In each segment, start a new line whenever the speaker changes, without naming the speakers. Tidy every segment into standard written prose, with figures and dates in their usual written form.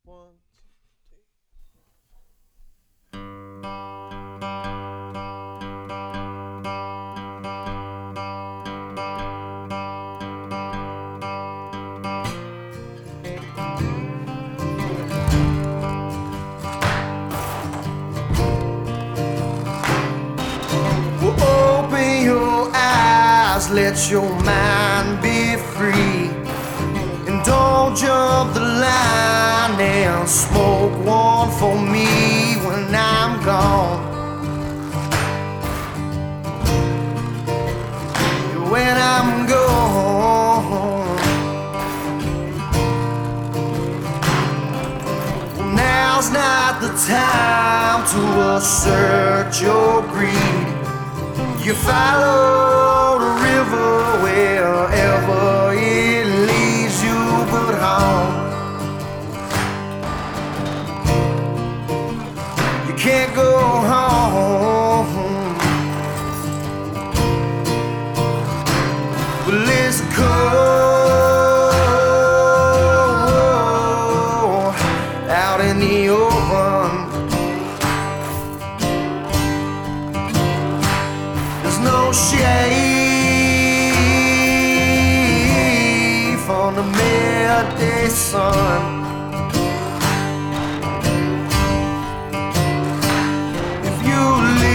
One, two, three. Well, open your eyes, let your mind be free. And don't jump the line and smoke one for me when I'm gone. When I'm gone. Well, now's not the time to assert your greed. You follow the river wherever it leads you but home. You can't go home. Well, it's cold out in the open. No shade from the midday sun. If you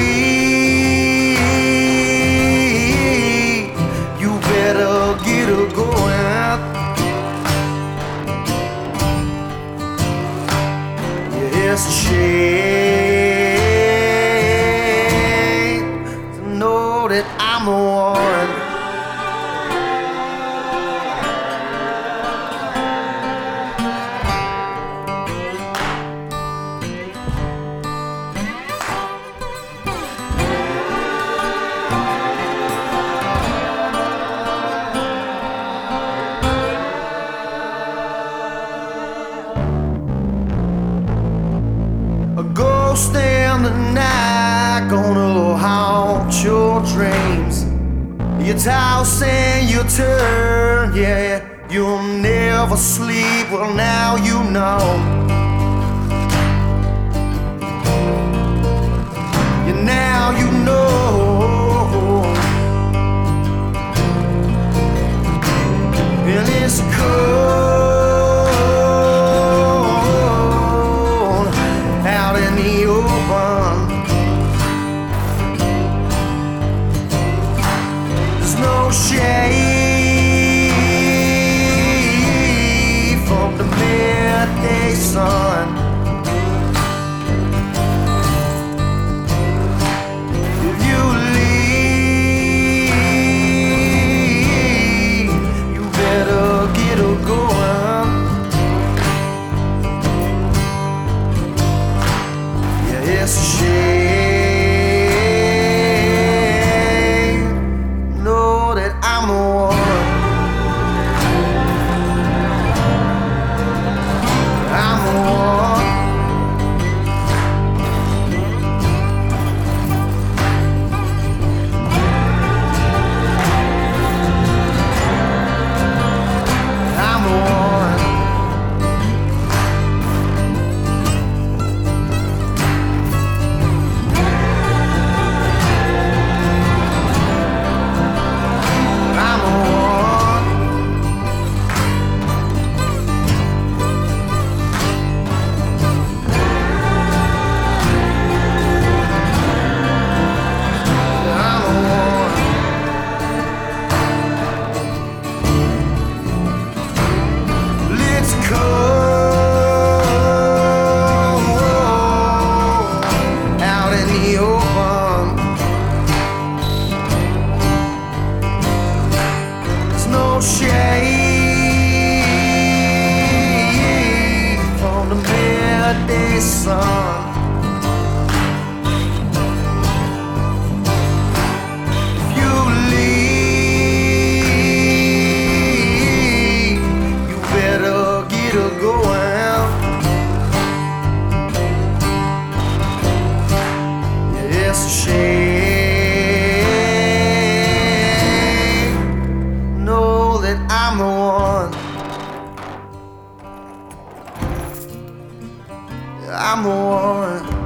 leave, you better get a going. Yeah, it's a shame to know that I'm the one. A ghost in the night gonna haunt your dreams. You toss and you turn, yeah, you'll never sleep. Well, now you know. Yeah, now you know. And it's cold out in the open. No shade from the midday sun. If you leave, you better get a going. Yeah, it's a shame. Know that I'm the one. I'm the one. I'm the one. I'm the one. I'm the one. Let's cold out in the open. There's no shade from the midday sun. If you leave, you better get a going. Yeah, it's a shame. Know that I'm the one. I'm the one.